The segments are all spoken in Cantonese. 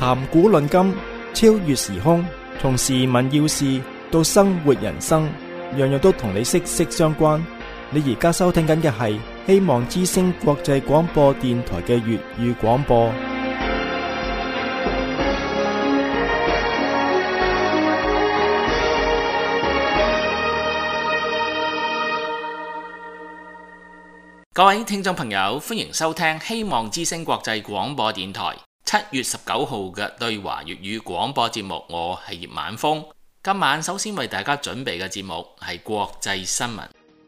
談古論今，超越時空，從時聞要事到生活人生，樣樣都同你息息相關。你而家收聽緊嘅係希望之聲國際廣播電台嘅粵語廣播。 各位聽眾朋友，歡迎收聽希望之聲國際廣播電台7月19號嘅對華粵語廣播節目。我係葉晚風。今晚首先為大家準備嘅節目係國際新聞。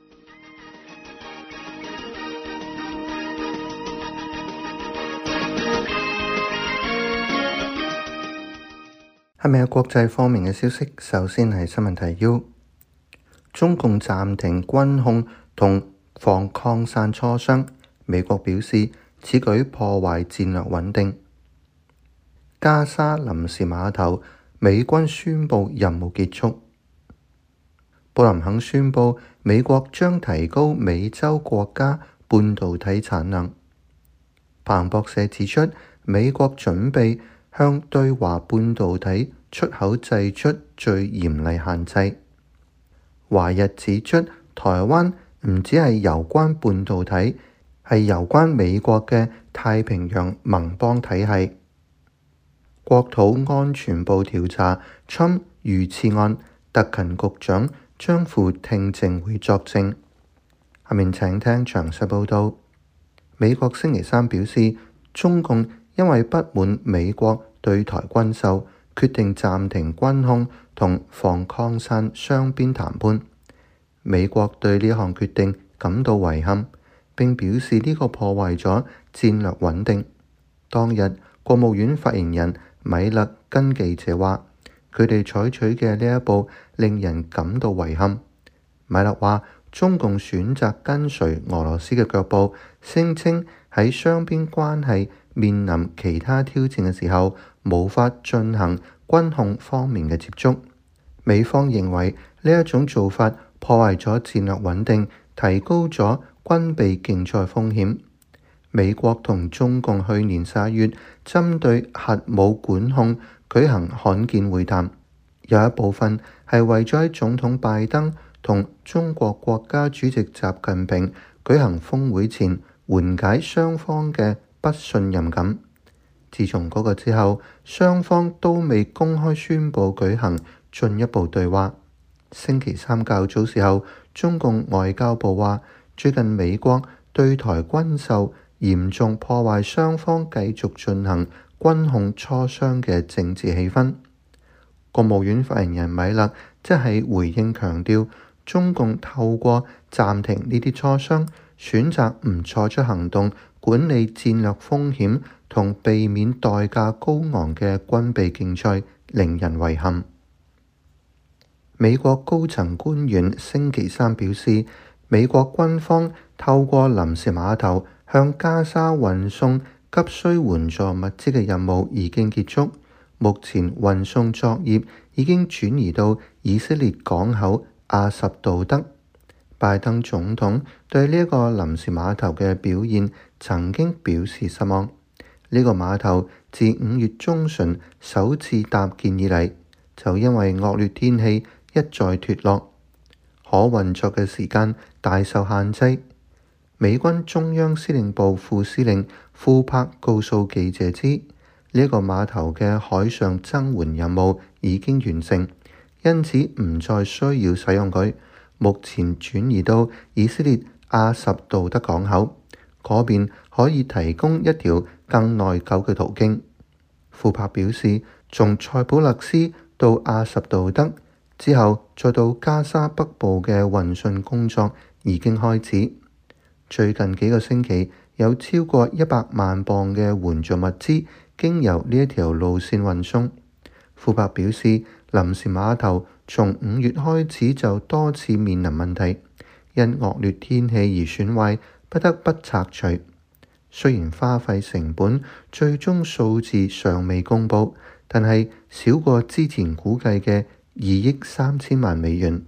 係咪有國際方面嘅消息？首先係新聞提要：中共暫停軍控同防擴散磋商，美國表示此舉破壞戰略穩定。加沙臨時碼頭，美軍宣布任務結束。布林肯宣布美國將提高美洲國家半導體產量。彭博社指出，美國準備向對華半導體出口製出最嚴厲限制。華日指出，台灣唔只係有關半導體，係有關美國嘅太平洋盟邦體系。國土安全部調查侵遇刺案，特勤局長將赴聽證會作證。下面請聽詳細報道。美國星期三表示，中共因為不滿美國對台軍售，決定暫停軍控同防擴散雙邊談判。美國對呢項決定感到遺憾，並表示呢個破壞咗戰略穩定。當日，國務院發言人米勒跟記者話，佢哋採取嘅呢一步令人感到遺憾。米勒話，中共選擇跟隨俄羅斯嘅腳步，聲稱喺雙邊關係面臨其他挑戰嘅時候，無法進行軍控方面嘅接觸。美方認為呢一種做法破壞咗戰略穩定，提高咗軍備競賽風險。美國同中共去年11月針對核武管控舉行罕見會談，有一部分係為咗喺總統拜登同中國國家主席習近平舉行峰會前緩解雙方嘅不信任感。自從嗰個之後，雙方都未公開宣佈舉行進一步對話。星期三較早時候，中共外交部話，最近美國對台軍售嚴重破壞雙方繼續進行軍控磋商嘅政治氣氛。國務院發言人米勒即係回應強調，中共透過暫停呢啲磋商，選擇唔採取行動管理戰略風險同避免代價高昂嘅軍備競賽，令人遺憾。美國高層官員星期三表示，美國軍方透過臨時碼頭向加沙運送急需援助物資嘅任務已經結束，目前運送作業已經轉移到以色列港口阿什杜德。拜登總統對呢一個臨時碼頭嘅表現曾經表示失望。呢個碼頭自5月中旬首次搭建以嚟，就因為惡劣天氣一再脫落，可運作嘅時間大受限制。美軍中央司令部副司令庫珀告訴記者知，呢一個碼頭嘅海上增援任務已經完成，因此唔再需要使用佢，目前轉移到以色列阿什杜德港口，嗰邊可以提供一條更耐久嘅途徑。庫珀表示，從塞浦路斯到阿什杜德之後，再到加沙北部嘅運送工作已經開始。最近幾個星期，有超過100萬磅嘅援助物資經由呢一條路線運送。庫珀表示，臨時碼頭從5月開始就多次面臨問題，因惡劣天氣而損壞，不得不拆除。雖然花費成本最終數字尚未公佈，但係少過之前估計嘅2億3千萬美元。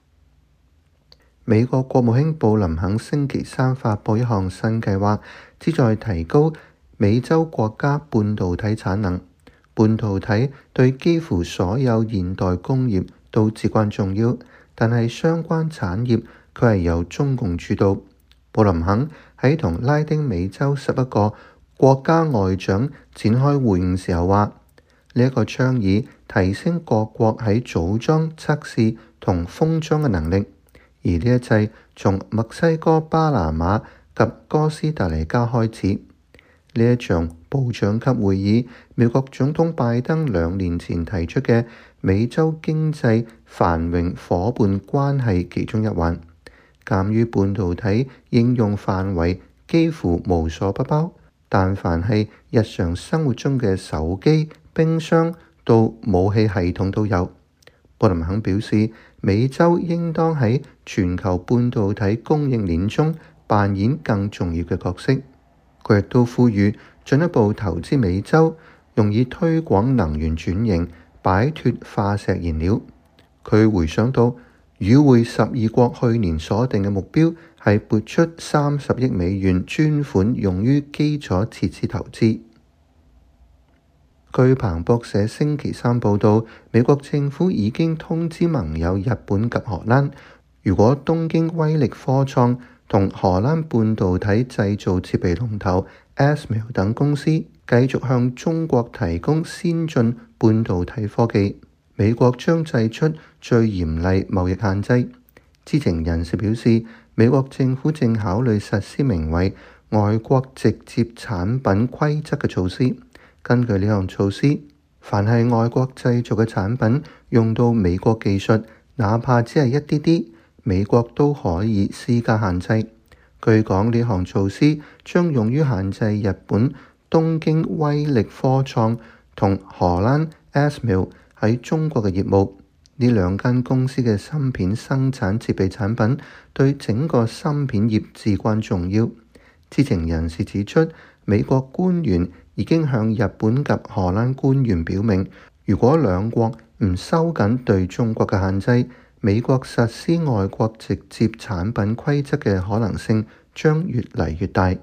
美國國務卿布林肯星期三發布一項新計劃，旨在提高美洲國家半導體產能。 半導體對幾乎所有現代工業都至關重要，但係相關產業佢係由中共主導。布林肯喺同拉丁美洲11個國家外長展開會晤時候話，呢一個倡議提升各國喺組裝、測試同封裝嘅能力，而呢一切從墨西哥巴拿馬及哥斯達黎加開始。呢一場部長級會議，美國總統拜登2年前提出嘅美洲經濟繁榮夥伴關係其中一環。鑑於半導體應用範圍幾乎無所不包，但凡係日常生活中嘅手機、冰箱到武器系統都有。布林肯表示，美洲應當喺全球半導體供應鏈中扮演更重要嘅角色。佢亦都呼籲進一步投資美洲，用以推廣能源轉型，擺脫化石燃料。佢回想到與會12國去年所定嘅目標係撥出30億美元專款用於基礎設施投資。據彭博社星期三報導，美國政府已經通知盟友日本及荷蘭，如果東京威力科創同荷蘭半導體製造設備龍頭 ASML 等公司繼續向中國提供先進半導體科技，美國將祭出最嚴厲貿易限制。知情人士表示，美國政府正考慮實施名為外國直接產品規則嘅措施。根據呢項措施，凡係外國製造嘅產品用到美國技術，哪怕只係一啲啲，美國都可以施加限制。據講，呢項措施將用於限制日本東京威力科創同荷蘭 ASML 喺中國嘅業務。呢兩間公司嘅芯片生產設備產品對整個芯片業至關重要。知情人士指出，美國官員已經向日本及荷蘭官員表明，如果兩國唔收緊對中國嘅限制，美國實施外國直接產品規則嘅可能性將越嚟越大。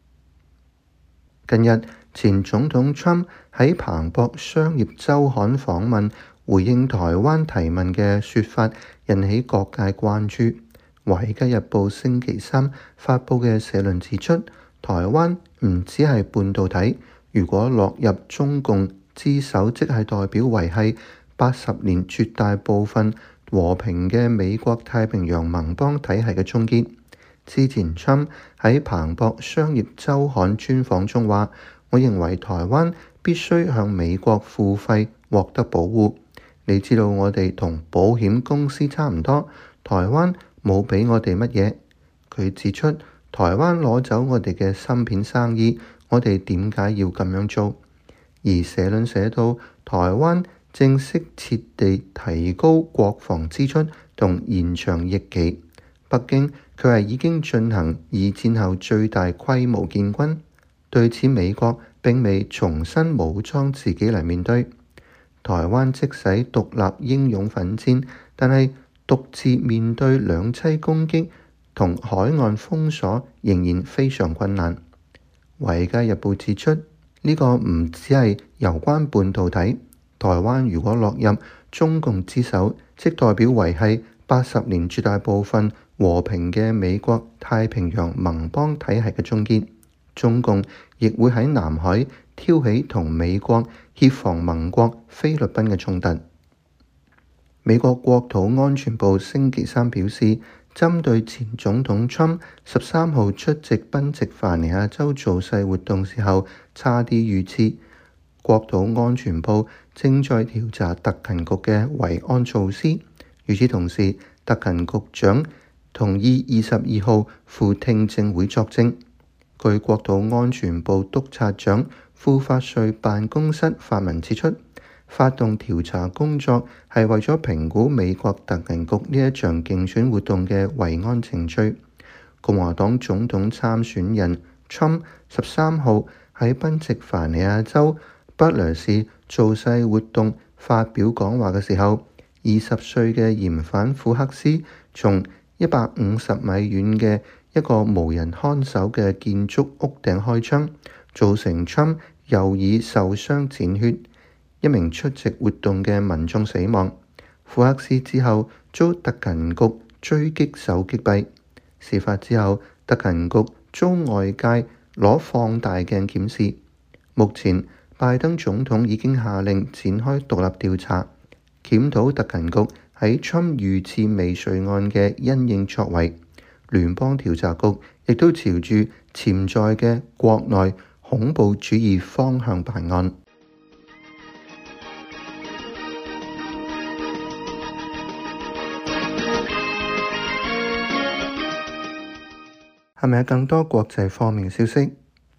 近日，前總統 Trump 喺彭博商業週刊訪問，回應台灣提問嘅說法引起各界關注。《華爾街日報》星期三發佈嘅社論指出，台灣唔只係半導體，如果落入中共之手，即係代表維繫80年絕大部分和平嘅美國太平洋盟邦體系嘅終結。之前 Trump 喺彭博商業週刊專訪中話，我認為台灣必須向美國付費獲得保護。你知道我哋同保險公司差唔多，台灣冇俾我哋乜嘢。佢指出，台灣攞走我哋嘅芯片生意，我哋點解要咁樣做？而社論寫到，台灣正適切地提高國防支出同延長役期。北京佢係已經進行二戰後最大規模建軍，對此美國並未重新武裝自己嚟面對。台灣即使獨立英勇奮戰，但係獨自面對兩棲攻擊同海岸封鎖仍然非常困難。《華爾街日報》指出，呢個唔只係有關半導體，台灣如果落入中共之手，即代表維繫80年絕大部分和平嘅美國太平洋盟邦體系嘅終結。中共亦會喺南海挑起同美國協防盟國菲律賓嘅衝突。美國國土安全部星期三表示，針對前總統 Trump 13號出席賓夕凡尼亞州造勢活動時候差啲遇刺，國土安全部正在調查特勤局嘅維安措施。與此同時，特勤局長同意22號赴聽證會作證。據國土安全部督察長副發瑞辦公室發文指出，發動調查工作係為咗評估美國特勤局呢一場競選活動嘅維安程序。共和黨總統參選人 Trump 13號喺賓夕凡尼亞州不勒市造勢活動發表講話嘅時候，20歲嘅嫌犯庫克斯從150米遠嘅一個無人看守嘅建築屋頂開槍，造成 Trump 右耳受傷濺血。 一名出席活動嘅民眾死亡。庫克斯之後遭特勤局狙擊手擊斃。事發之後，特勤局遭外界攞放大鏡檢視。目前，拜登總統已經下令展開獨立調查，檢討特勤局喺侵遇刺未遂案嘅因應作為。聯邦調查局亦都朝住潛在嘅國內恐怖主義方向辦案。係咪有更多國際方面嘅消息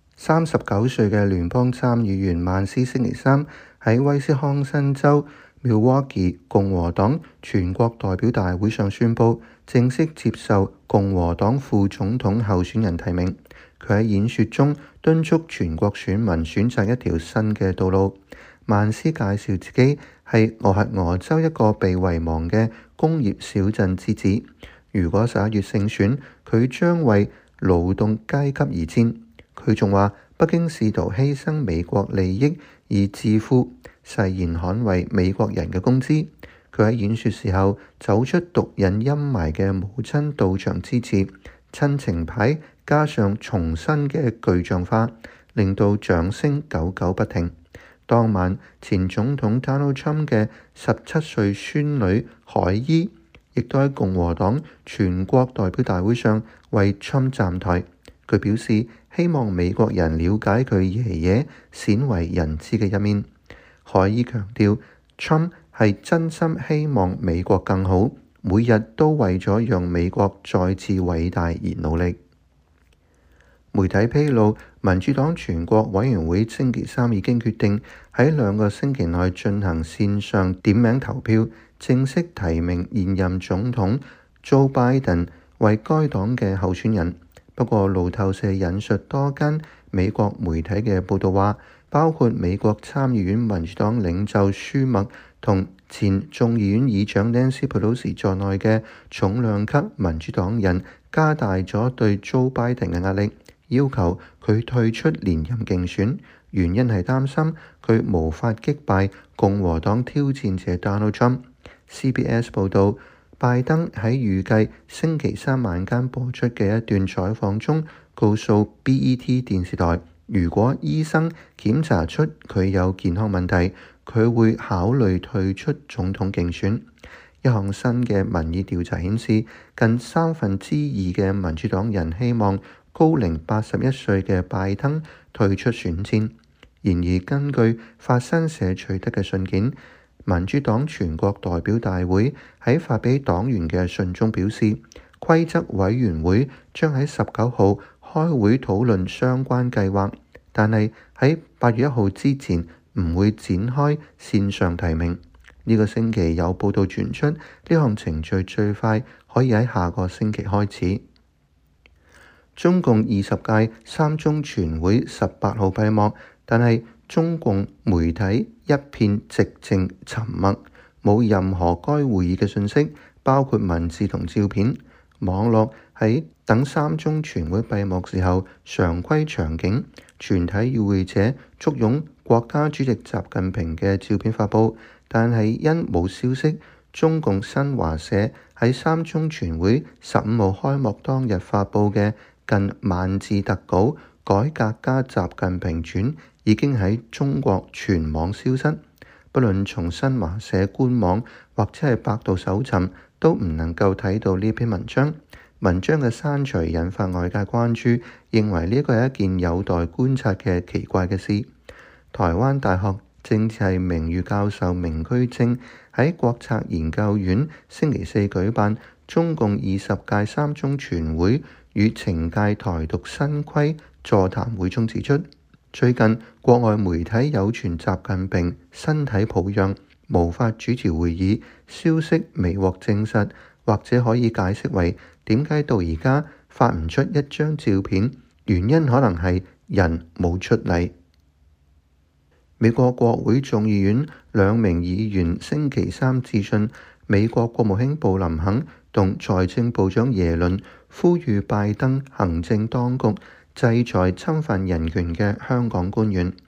？39歲嘅聯邦參議員曼斯星期三喺威斯康辛州 Milwaukee 共和黨全國代表大會上宣布正式接受共和黨副總統候選人提名。佢喺演說中敦促全國選民選擇一條新嘅道路。曼斯介紹自己係俄亥俄州一個被遺忘嘅工業小鎮之子。如果11月勝選，佢將為勞動階級而戰。佢仲話北京試圖犧牲美國利益而致富，誓言捍衛美國人嘅工資。佢喺演說時候走出毒癮陰霾嘅母親到場支持，親情牌加上重新嘅具象化，令到掌聲久久不停。當晚，前總統 Donald Trump 嘅17歲孫女海伊亦都喺共和黨全國代表大會上為 Trump 站台。佢表示希望美國人了解佢爺爺鮮為人知嘅一面。海伊強調 Trump 係真心希望美國更好，每日都為咗讓美國再次偉大而努力。媒體披露，民主黨全國委員會星期三已經決定喺2個星期內進行線上點名投票，正式提名現任總統 Joe Biden 為該黨嘅候選人。不過，路透社引述多間美國媒體嘅報道話，包括美國參議院民主黨領袖舒默同前眾議院議長 Nancy Pelosi 在內嘅重量級民主黨人加大咗對 Joe Biden 嘅壓力，要求佢退出連任競選，原因係擔心佢無法擊敗共和黨挑戰者 Donald Trump。CBS 報導，拜登喺預計星期三晚間播出嘅一段採訪中，告訴 BET 電視台，如果醫生檢查出佢有健康問題，佢會考慮退出總統競選。一項新嘅民意調查顯示，近2/3嘅民主黨人希望高齡81歲嘅拜登退出選戰。然而，根據法新社取得嘅信件，民主黨全國代表大會喺發俾黨員嘅信中表示，規則委員會將喺19號開會討論相關計劃，但係喺8月1號之前唔會展開線上提名。呢個星期有報道傳出，呢項程序最快可以喺下個星期開始。中共20屆3中全會18號閉幕，但係中共媒體一片寂靜沉默，冇任何該會議嘅信息，包括文字同照片。網絡喺等3中全會閉幕時候常規場景，全體與會者簇擁國家主席習近平嘅照片發布，但係因冇消息，中共新華社喺3中全會15號開幕當日發布嘅近萬字特稿《改革家習近平傳》已經喺中國全網消失，不論從新華社官網或者係百度搜尋，都唔能夠睇到呢篇文章。文章嘅刪除引發外界關注，認為呢個係一件有待觀察嘅奇怪嘅事。台灣大學政治系名譽教授明居正喺國策研究院星期四舉辦中共20屆3中全會與懲戒台獨新規座談會中指出，最近國外媒體有傳習近平身體抱恙，無法主持會議，消息未獲證實，或者可以解釋為點解到而家發唔出一張照片，原因可能係人冇出嚟。美國國會眾議院2名議員星期三致信美國國務卿布林肯同財政部長耶倫，呼籲拜登行政當局制裁侵犯人權嘅香港官員。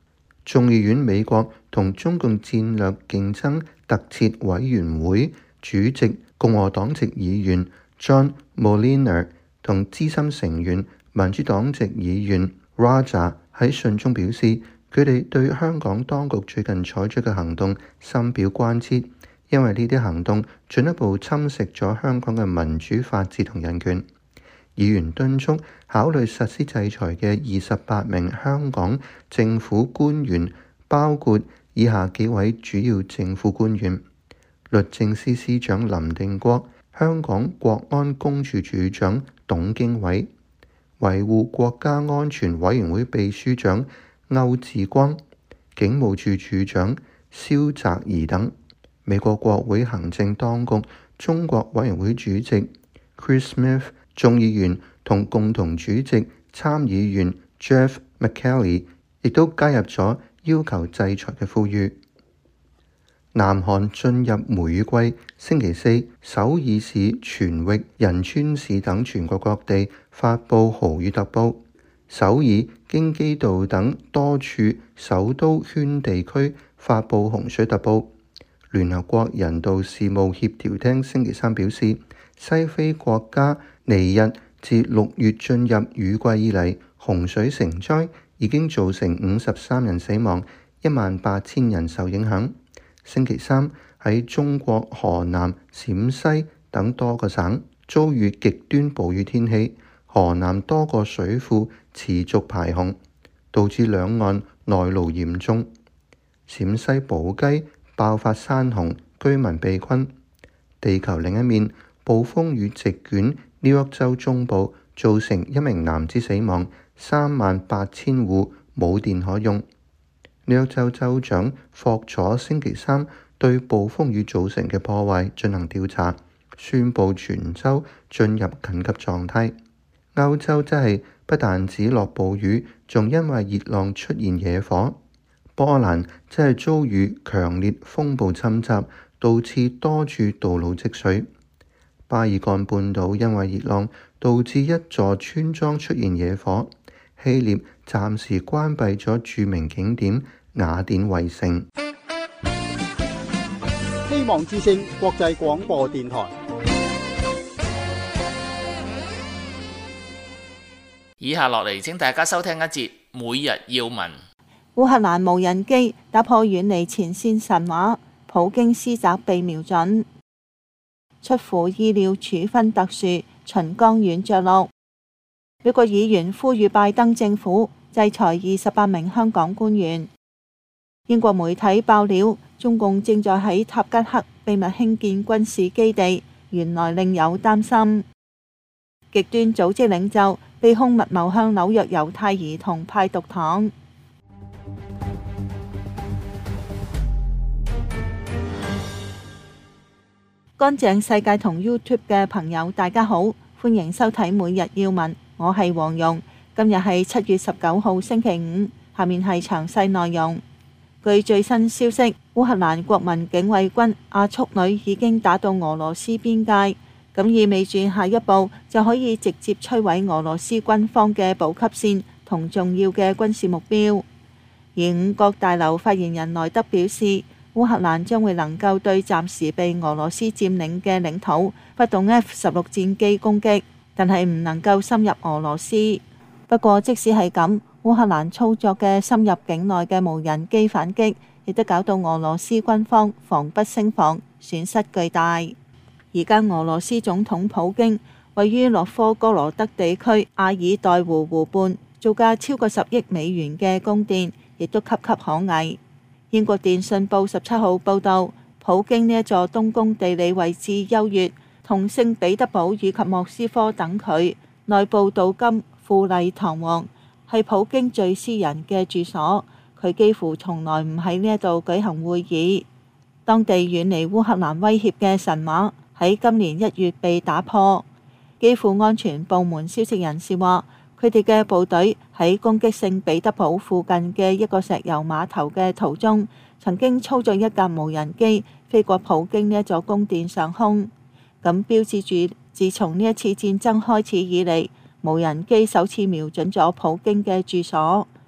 眾議院美國同中共戰略競爭特設委員會主席共和黨籍議員 John Moliner 同資深成員民主黨籍議員 Raja 喺信中表示，佢哋對香港當局最近採取嘅行動深表關切，因為呢啲行動進一步侵蝕咗香港嘅民主法治同人權。議員敦促考慮實施制裁嘅28名香港政府官員，包括以下幾位主要政府官員：律政司司長林定國、香港國安公署署長董經緯、維護國家安全委員會秘書長歐志光、警務處處長蕭澤頤等；美國國會行政當局中國委員會主席 Chris Smith、眾議員同共同主席參議員 Jeff McKelly 亦都加入咗要求制裁嘅呼籲。南韓進入梅雨季，星期四，首爾市全域、仁川市等全國各地發布豪雨特報。首爾、京畿道等多處首都圈地區發布洪水特報。聯合國人道事務協調廳星期三表示，西非國家尼日自6月進入雨季以嚟，洪水成災，已經造成53人死亡，18000人受影響。星期三喺中國河南、陝西等多個省遭遇極端暴雨天氣，河南多個水庫持續排洪，導致兩岸內澇嚴重。陝西寶雞爆發山洪，居民被困。地球另一面，暴風雨席捲紐約州中部，造成1名男子死亡，38000戶冇電可用。紐約州州長霍楚星期三對暴風雨造成嘅破壞進行調查，宣布全州進入緊急狀態。歐洲則係不但只落暴雨，仲因為熱浪出現野火。波蘭則係遭遇強烈風暴侵襲，導致多處道路積水。巴爾幹半島因為熱浪導致一座村莊出現野火。希臘暫時關閉咗著名景點雅典衛城。 希望之聲國際廣播電台。 以下落嚟，請大家收聽一節每日要聞。 烏克蘭無人機打破遠離前線神話，普京施襲被瞄準。出乎意料處分特殊，秦剛軟着陸。美國議員呼籲拜登政府制裁28名香港官員。英國媒體爆料，中共正在喺塔吉克秘密興建軍事基地，原來另有擔心。極端組織領袖被控密謀向紐約猶太兒童派毒糖。乾淨世界同 YouTube 嘅朋友，大家好，歡迎收睇每日要聞，我係黃蓉。今日係7月19號星期五，下面係詳細內容。據最新消息，烏克蘭國民警衛軍亞速旅已經打到俄羅斯邊界，咁意味住下一步就可以直接摧毀俄羅斯軍方嘅補給線同重要嘅軍事目標。而五角大樓發言人萊德表示，烏克蘭將會能夠對暫時被俄羅斯佔領嘅領土發動 F-16戰機攻擊，但係唔能夠深入俄羅斯。不過即使係咁，烏克蘭操作嘅深入境內嘅無人機反擊，亦都搞到俄羅斯軍方防不勝防，損失巨大。而家俄羅斯總統普京位於諾科哥羅德地區阿爾代湖湖畔，造價超過10億美元嘅宮殿，亦都岌岌可危。英國電訊報17號報導，普京呢一座東宮地理位置優越，同聖彼得堡以及莫斯科等佢內部鍍金富麗堂皇，係普京最私人嘅住所。佢幾乎從來唔喺呢一度舉行會議。當地遠離烏克蘭威脅嘅神話喺今年1月被打破。基輔安全部門消息人士話，佢哋嘅部隊喺攻擊聖彼得堡附近嘅一個石油碼頭嘅途中，曾經操作一架無人機飛過普京呢一座宮殿上空，咁標誌住自從呢一次戰爭開始以嚟，無人機首次瞄準咗普京嘅住所。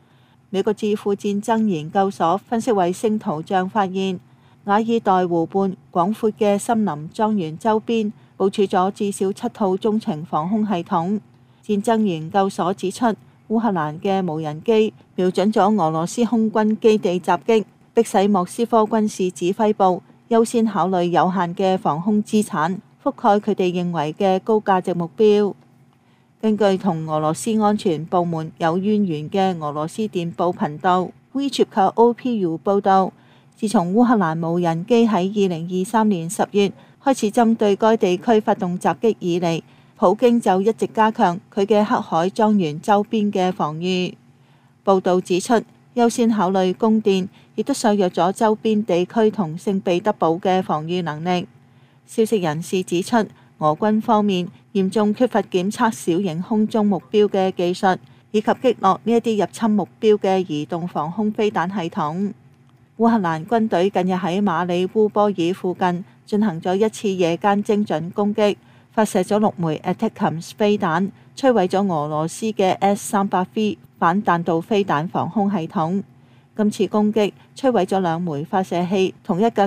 美國智庫戰爭研究所分析衛星圖像發現，瓦爾代湖畔廣闊嘅森林莊園周邊部署咗至少7套中程防空系統。戰爭研究所指出，烏克蘭嘅無人機瞄準咗俄羅斯空軍基地襲擊，迫使莫斯科軍事指揮部優先考慮有限嘅防空資產，覆蓋佢哋認為嘅高價值目標。根據同俄羅斯安全部門有淵源嘅俄羅斯電報頻道 Vychkov-OPU 報導，自從烏克蘭無人機喺2023年10月開始針對該地區發動襲擊以嚟，普京就一直加強佢嘅黑海莊園周邊嘅防禦。報導指出，優先考慮供電，亦都削弱咗周邊地區同聖彼得堡嘅防禦能力。消息人士指出，俄軍方面嚴重缺乏檢測小型空中目標嘅技術，以及擊落呢一啲入侵目標嘅移動防空飛彈系統。烏克蘭軍隊近日喺馬里烏波爾附近進行咗一次夜間精準攻擊，發射咗6枚 ATACMS 飛彈，摧毀咗俄羅斯嘅 S-300V 反彈道飛彈防空系統。今次攻擊摧毀咗2枚發射器同一架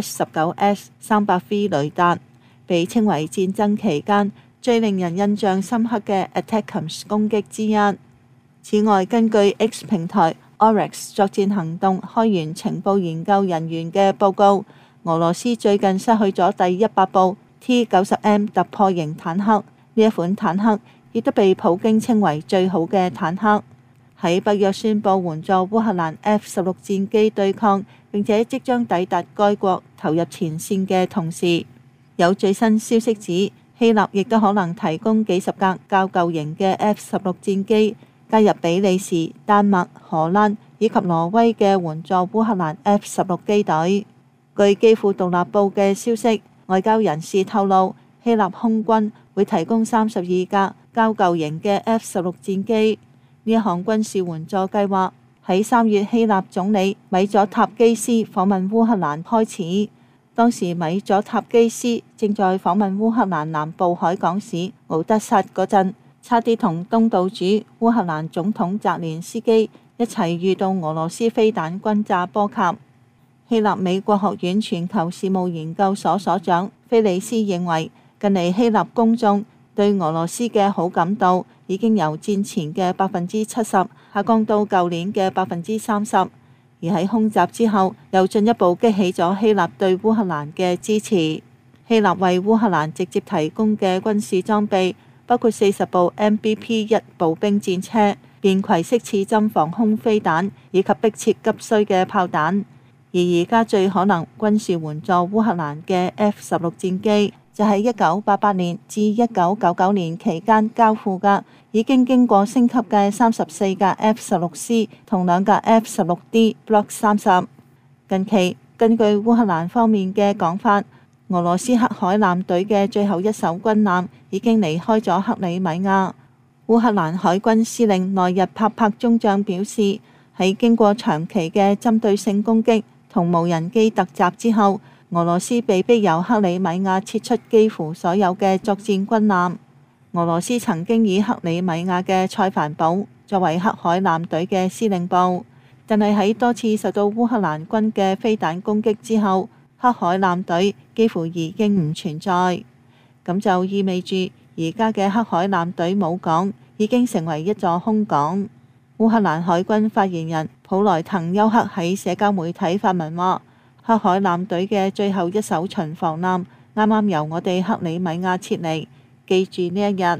9S-19S 300V 雷達，被稱為戰爭期間最令人印象深刻嘅 ATACMS 攻擊之一。此外，根據 X 平台 Oryx 作戰行動開源情報研究人員嘅報告，俄羅斯最近失去咗第100部 T-90M 突破型坦克，呢一款坦克亦都被普京稱為最好嘅坦克。喺北約宣布援助烏克蘭 F-16戰機對抗並且即將抵達該國投入前線嘅同時，有最新消息指希臘亦都可能提供幾十架較舊型嘅 F-16戰機，加入比利時、丹麥、荷蘭以及挪威嘅援助烏克蘭 F-16機隊。據基輔獨立報嘅消息，外交人士透露，希臘空軍會提供32架較舊型嘅 F-16戰機。呢一項軍事援助計劃喺3月希臘總理米佐塔基斯訪問烏克蘭開始。當時米佐塔基斯正在訪問烏克蘭南部海港市敖德薩嗰陣，差啲同東道主烏克蘭總統澤連斯基一齊遇到俄羅斯飛彈轟炸波及。希臘美國學院全球事務研究所所長菲利斯認為，近嚟希臘公眾對俄羅斯嘅好感度已經由戰前嘅70%下降到舊年嘅30%，而喺空襲之後又進一步激起咗希臘對烏克蘭嘅支持。希臘為烏克蘭直接提供嘅軍事裝備包括40部 MBP-1 步兵戰車、便攜式刺針防空飛彈以及迫切急需嘅炮彈。而而家最可能軍事援助烏克蘭嘅 F-16戰機，就係1988年至1999年期間交付嘅，已經經過升級嘅34架 F-16C 同2架 F-16D Block 30。近期根據烏克蘭方面嘅講法，俄羅斯黑海艦隊嘅最後一艘軍艦已經離開咗克里米亞。烏克蘭海軍司令內日帕柏中將表示，喺經過長期嘅針對性攻擊同無人機突襲之後，俄羅斯被迫由克里米亞撤出幾乎所有嘅作戰軍艦。俄羅斯曾經以克里米亞嘅塞凡堡作為黑海艦隊嘅司令部，但係喺多次受到烏克蘭軍嘅飛彈攻擊之後，黑海艦隊幾乎已經唔存在。咁就意味住而家嘅黑海艦隊母港已經成為一座空港。烏克蘭海軍發言人普萊滕丘克喺社交媒體發文話，黑海艦隊嘅最後一艘巡防艦啱啱由我哋克里米亞撤離，記住呢一日。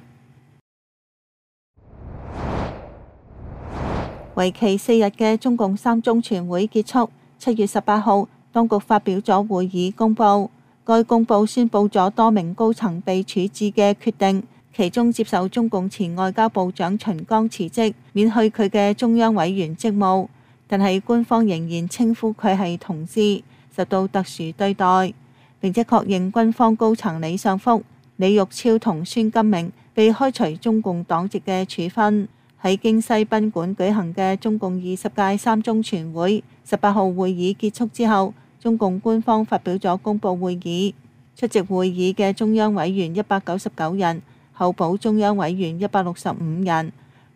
為期4日嘅中共3中全會結束，7月18號，當局發表咗會議公報。該公報宣布咗多名高層被處置嘅決定，其中接受中共前外交部長秦剛辭職，免去佢嘅中央委員職務，但係官方仍然稱呼佢係同志，受到特殊對待，並且確認軍方高層李尚福、李玉超同孫金明被開除中共黨籍嘅處分。喺京西賓館舉行嘅中共20屆3中全會18號會議結束之後，中共官方發表咗公佈會議。出席會議嘅中央委員199人，候補中央委員165人。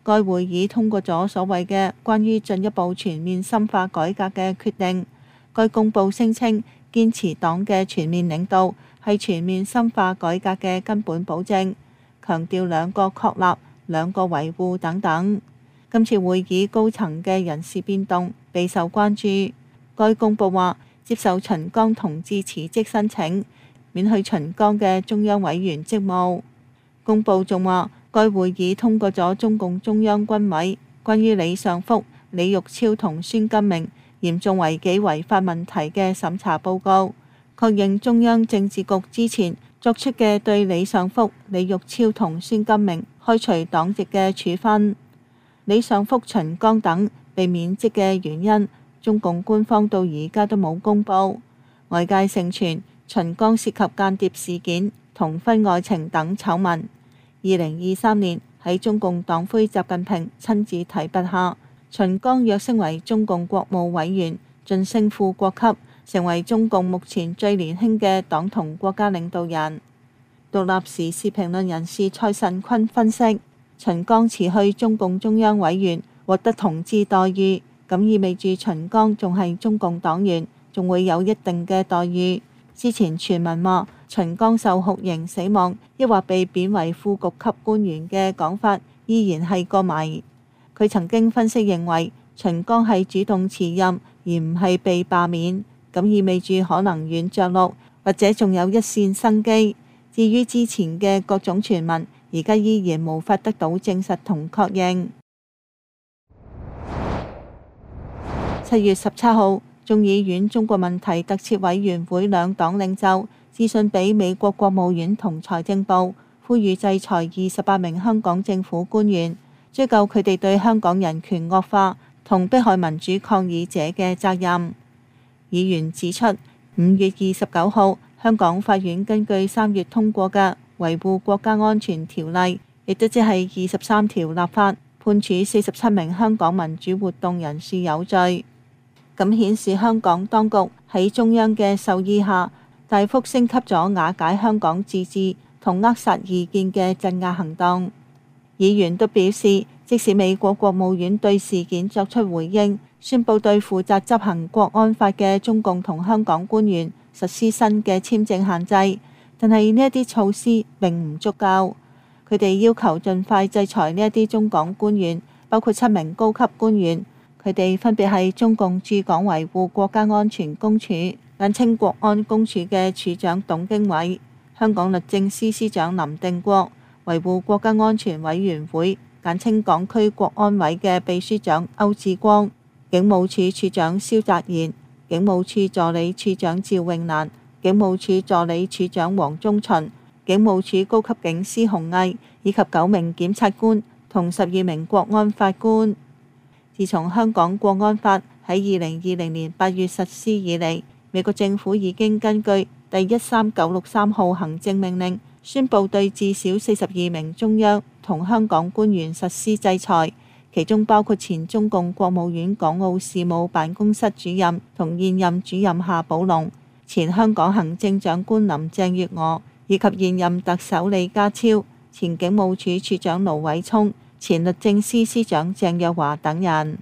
該會議通過咗所謂嘅關於進一步全面深化改革嘅決定。該公報聲稱，堅持黨嘅全面領導係全面深化改革嘅根本保證，強調兩個確立、兩個維護等等。今次會議高層嘅人事變動備受關注。該公報話，接受秦剛同志辭職申請，免去秦剛嘅中央委員職務。公報仲話，該會議通過咗中共中央軍委關於李尚福、李玉超同孫金明嚴重違紀違法問題嘅審查報告，確認中央政治局之前作出嘅對李尚福、李玉超同孫金明開除黨籍嘅處分。李尚福、秦剛等被免職嘅原因，中共官方到而家都冇公佈。外界盛傳秦剛涉及間諜事件同婚外情等醜聞。2023年喺中共黨魁習近平親自提拔下，秦剛躍升為中共國務委員，晉升副國級，成為中共目前最年輕嘅黨同國家領導人。獨立時事評論人士蔡慎坤分析，秦剛辭去中共中央委員，獲得同志待遇，咁意味住秦剛仲係中共黨員，仲會有一定嘅待遇。之前傳聞話秦剛受酷刑死亡，抑或被貶為副局級官員嘅講法，依然係個謎。佢曾經分析認為，秦剛係主動辭任，而唔係被罷免，咁意味住可能軟着陸，或者仲有一線生機。至於之前嘅各種傳聞，而家依然無法得到證實同確認。7月17號，眾議院中國問題特設委員會兩黨領袖致信俾美國國務院同財政部，呼籲制裁28名香港政府官員，追究佢哋對香港人權惡化同迫害民主抗議者嘅責任。議員指出，5月29號，香港法院根據3月通過嘅維護國家安全條例，亦都即係23條立法，判處47名香港民主活動人士有罪。咁顯示香港當局喺中央嘅授意下，大幅升級咗瓦解香港自治同扼殺異見嘅鎮壓行動。議員都表示，即使美國國務院對事件作出回應，宣布對負責執行國安法嘅中共同香港官員實施新嘅簽證限制，但係呢一啲措施並唔足夠。佢哋要求盡快制裁呢一啲中港官員，包括7名高級官員。佢哋分別係中共駐港維護國家安全公署簡稱國安公署嘅署長董經緯、香港律政司司長林定國、維護國家安全委員會簡稱港區國安委嘅秘書長歐志光、警務處處長蕭澤頤、警務處助理處長趙永蘭、警務處助理處長黃忠群、警務處高級警司洪毅以及9名檢察官同12名國安法官。自從香港國安法喺2020年8月實施以嚟，美國政府已經根據第13963號行政命令，宣布對至少42名中央同香港官員實施制裁，其中包括前中共國務院港澳事務辦公室主任同現任主任夏寶龍、前香港行政長官林鄭月娥以及現任特首李家超、前警務處處長盧偉聰、前律政司司長鄭若驊等人。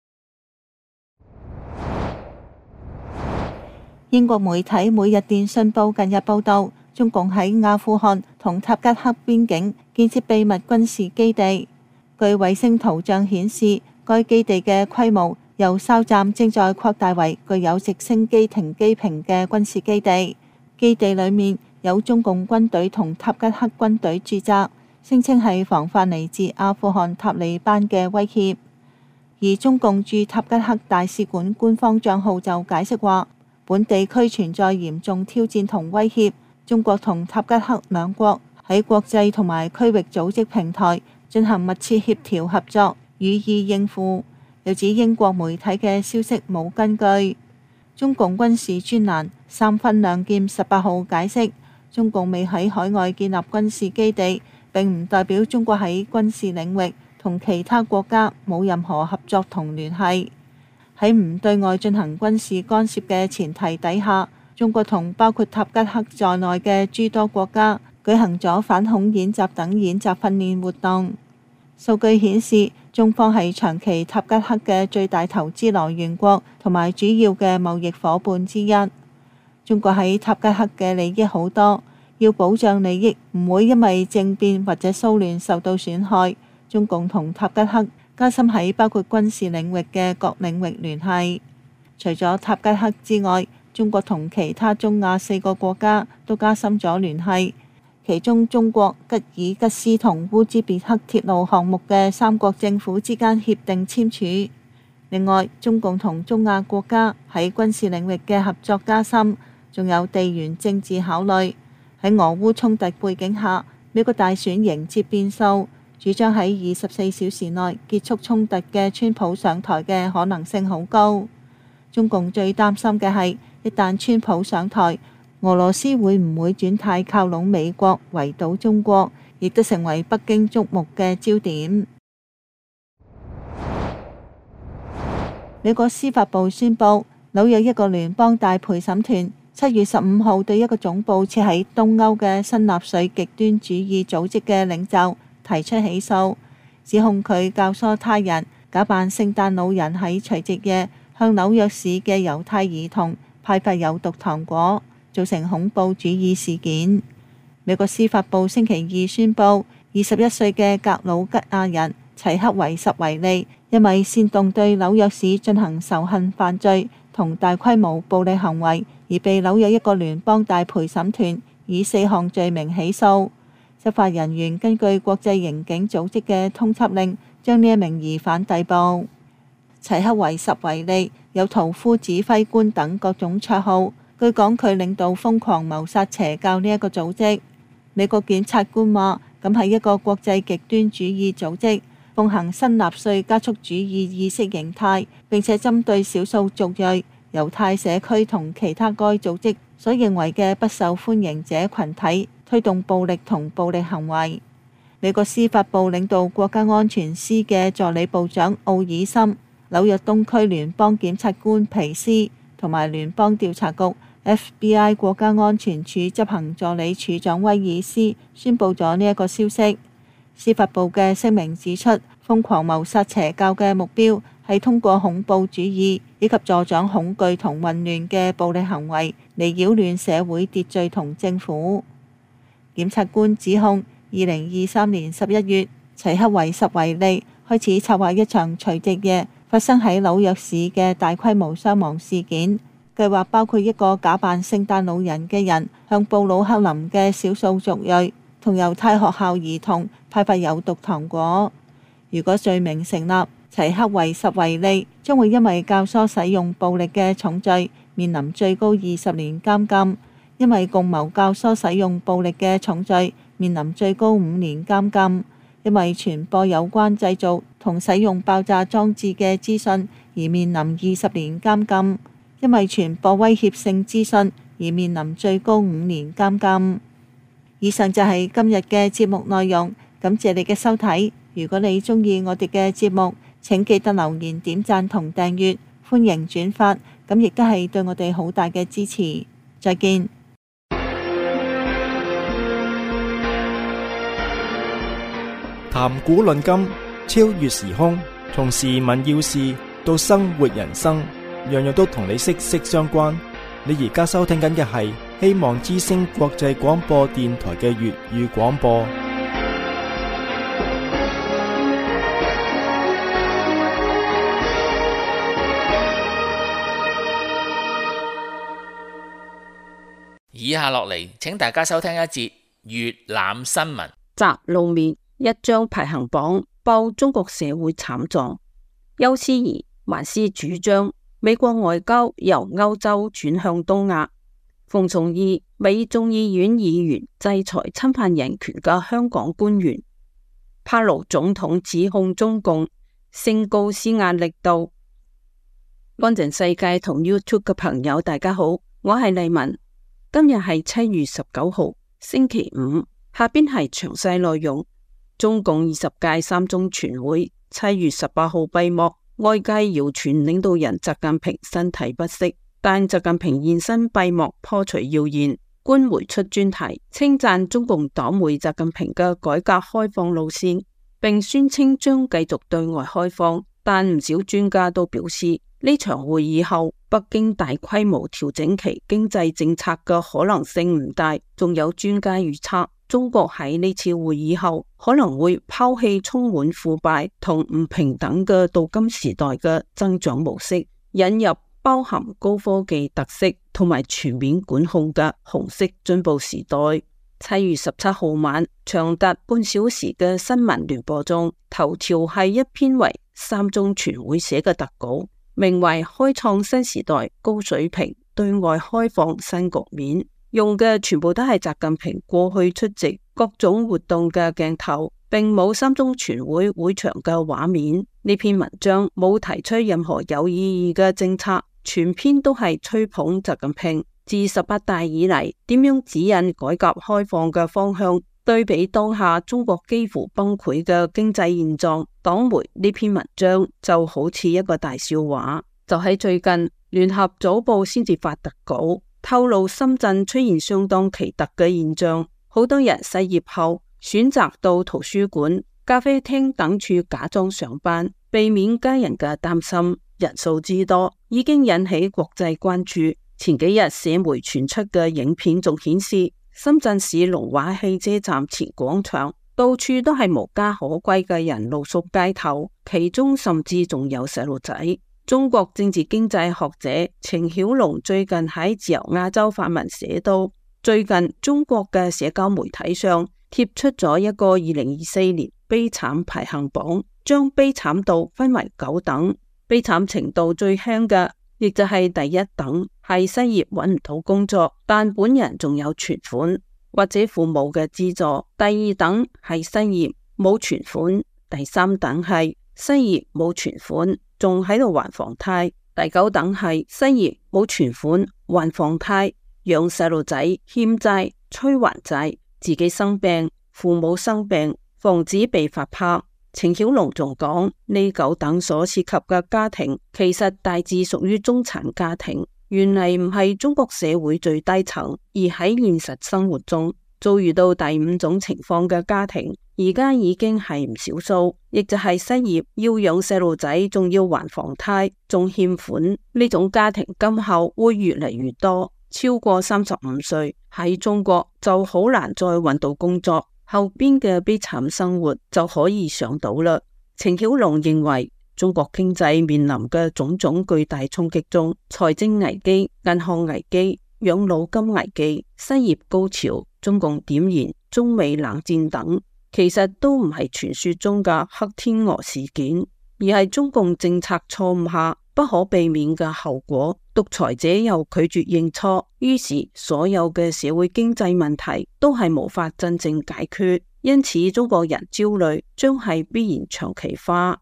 英國媒體《每日電訊報》近日報導，中共喺阿富汗同塔吉克邊境建設秘密軍事基地。據衛星圖像顯示，該基地嘅規模由哨站正在擴大為具有直升機停機坪嘅軍事基地。基地裡面有中共軍隊同塔吉克軍隊駐紮，聲稱係防範嚟自阿富汗塔利班嘅威脅。而中共駐塔吉克大使館官方帳號就解釋話，本地區存在嚴重挑戰同威脅，中國同塔吉克兩國喺國際同埋區域組織平台進行密切協調合作，予以應付。又指英國媒體嘅消息冇根據。中共軍事專欄3分兩劍18號解釋，中共未喺海外建立軍事基地，並唔代表中國喺軍事領域同其他國家冇任何合作同聯繫。喺唔對外進行軍事干涉嘅前提底下，中國同包括塔吉克在內嘅諸多國家舉行咗反恐演習等演習訓練活動。 數據顯示，中方係長期塔吉克嘅最大投資來源國同埋主要嘅貿易夥伴之一。中國喺塔吉克嘅利益好多，要保障利益唔會因為政變或者騷亂受到損害，中共同塔吉克加深喺包括軍事領域嘅各領域聯繫。除咗塔吉克之外，中國同其他中亞4個國家都加深咗聯繫，其中中國、吉爾吉斯同烏茲別克鐵路項目嘅3國政府之間協定簽署。另外，中共同中亞國家喺軍事領域嘅合作加深，仲有地緣政治考慮。喺俄烏衝突背景下，美國大選迎接變數，主張喺24小時內結束衝突嘅川普上台嘅可能性好高。中共最擔心嘅係，一旦川普上台，俄羅斯會唔會轉態靠攏美國圍堵中國，亦都成為北京矚目嘅焦點。美國司法部宣布，紐約一個聯邦大陪審團7月15號對一個總部設喺東歐嘅新納粹極端主義組織嘅領袖提出起訴，指控佢教唆他人假扮聖誕老人喺除夕夜向紐約市嘅猶太兒童派發有毒糖果，造成恐怖主義事件。美國司法部星期2宣布，21歲嘅格魯吉亞人齊克維什維利因為煽動對紐約市進行仇恨犯罪同大規模暴力行為，而被紐約一個聯邦大陪審團以4項罪名起訴。執法人員根據國際刑警組織嘅通緝令，將呢一名疑犯逮捕。齊克維什維利有屠夫指揮官等各種綽號，據講佢領導瘋狂謀殺邪教呢一個組織。美國檢察官話，咁係一個國際極端主義組織，奉行新納粹加速主義意識形態，並且針對少數族裔、猶太社區同其他該組織所認為嘅不受歡迎者群體，推動暴力同暴力行為。美國司法部領導國家安全司嘅助理部長奧爾森、紐約東區聯邦檢察官皮斯同埋聯邦調查局 FBI 國家安全處執行助理處長威爾斯宣布咗呢一個消息。司法部嘅聲明指出，瘋狂謀殺邪教嘅目標係通過恐怖主義以及助長恐懼同混亂嘅暴力行為嚟擾亂社會秩序同政府。檢察官指控2023年11月，齊克維什維利開始策劃一場除夕夜發生喺紐約市嘅大規模傷亡事件，計劃包括一個假扮聖誕老人嘅人向布魯克林嘅少數族裔同猶太學校兒童派發有毒糖果。如果罪名成立，齊克維什維利將會因為教唆使用暴力嘅重罪，面臨最高20年監禁；因為共謀教唆使用暴力嘅重罪，面臨最高5年監禁；因為傳播有關製造同使用爆炸裝置嘅資訊而面臨20年監禁；因為傳播威脅性資訊而面臨最高5年監禁。以上就係今日嘅節目內容，感謝你嘅收睇。如果你鍾意我哋嘅節目，請記得留言、點讚同訂閱，歡迎轉發，咁亦都係對我哋好大嘅支持。再見。 談古論今，超越時空，從時聞要事到生活人生，樣樣都同你息息相關。你而家收聽緊嘅係希望之聲國際廣播電台嘅粵語廣播。 以下落嚟，請大家收聽一節粵覽新聞。 習露面一張排行榜報中國社會慘狀，邱思怡還是主張美國外交由歐洲轉向東亞。馮崇義美眾議院議員制裁侵犯人權嘅香港官員。帕勞總統指控中共升高施壓力度。安靜世界同 YouTube 嘅朋友大家好，我係麗文。今日係7月19號星期五，下邊係詳細內容。中共20屆3中全會7月18號閉幕，外界謠傳領導人習近平身體不適，但習近平現身閉幕破除謠言。官媒出專題稱讚中共黨媒習近平嘅改革開放路線， 並宣稱將繼續對外開放。但唔少專家都表示，呢場會議後，北京大規模調整其經濟政策嘅可能性唔大。仲有專家預測，中國喺呢次會議後可能會拋棄充滿腐敗同唔平等嘅鍍金時代嘅增長模式，引入包含高科技特色同埋全面管控嘅紅色進步時代。7月17號晚，長達半小時嘅新聞聯播中，頭條係一篇為三中全會寫嘅特稿，名為《開創新時代高水平對外開放新局面》，用嘅全部都係習近平過去出席各種活動嘅鏡頭，並冇三中全會會場嘅畫面。呢篇文章冇提出任何有意義嘅政策，全篇都係吹捧習近平自18大以嚟點樣指引改革開放嘅方向，對比當下中國幾乎崩潰嘅經濟現狀。黨媒呢篇文章就好似一個大笑話。就喺最近，聯合早報先至發特稿，透露深圳出現相當奇特嘅現象，好多人失業後選擇到圖書館、咖啡廳等處假裝上班，避免家人嘅擔心。人數之多已經引起國際關注。前幾日社媒傳出嘅影片仲顯示，深圳市龍華汽車站前廣場到處都係無家可歸嘅人露宿街頭，其中甚至仲有細路仔。中國政治經濟學者程曉龍最近喺自由亞洲發文寫到，最近中國嘅社交媒體上貼出咗一個2024年悲慘排行榜，將悲慘度分為9等，悲慘程度最輕嘅亦就係第一等，係失業揾唔到工作，但本人仲有存款或者父母嘅資助；第二等係失業冇存款；第三等係失業冇存款仲喺度還房貸；第9等係失業冇存款還房貸，養細路仔欠債催還債，自己生病父母生病，防止被發拍。程曉龍仲講，呢9等所涉及嘅家庭其實大致屬於中產家庭，原嚟唔係中國社會最低層，而喺現實生活中遭遇到第5種情況嘅家庭，而家已經係唔少數，亦就係失業要養細路仔，仲要還房貸，仲欠款，呢種家庭今後會越嚟越多。超過35歲喺中國就好難再揾到工作，後邊嘅悲慘生活就可以想到啦。程曉龍認為，中國經濟面臨嘅種種巨大衝擊中，財政危機、銀行危機、養老金危機、失業高潮、中共點燃中美冷戰等，其實都唔係傳說中嘅黑天鵝事件，而係中共政策錯誤下不可避免嘅後果。獨裁者又拒絕認錯，於是所有嘅社會經濟問題都係無法真正解決，因此中國人焦慮將係必然長期化。